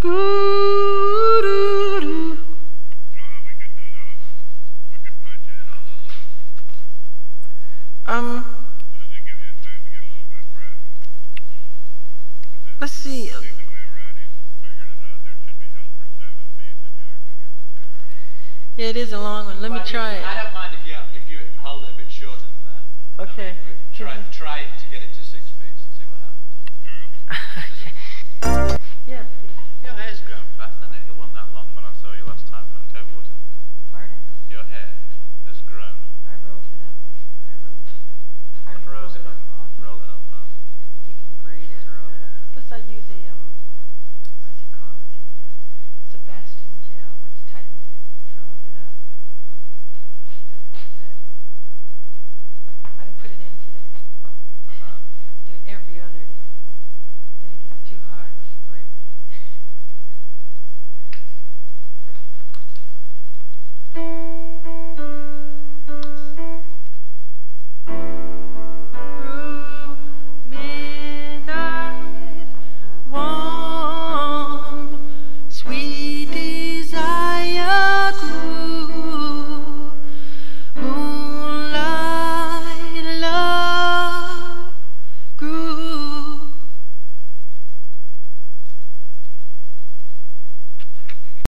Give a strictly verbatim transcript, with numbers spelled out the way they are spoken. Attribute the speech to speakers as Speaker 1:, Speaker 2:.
Speaker 1: Ooh-doo-doo. Um, let's see. Yeah, it is a long one. Let me
Speaker 2: Well,
Speaker 1: try
Speaker 2: you-
Speaker 1: it.
Speaker 2: I don't mind if you if you hold it a bit shorter than that.
Speaker 1: Okay.
Speaker 2: I mean, try try to get it to six beats and see what happens.
Speaker 1: Okay.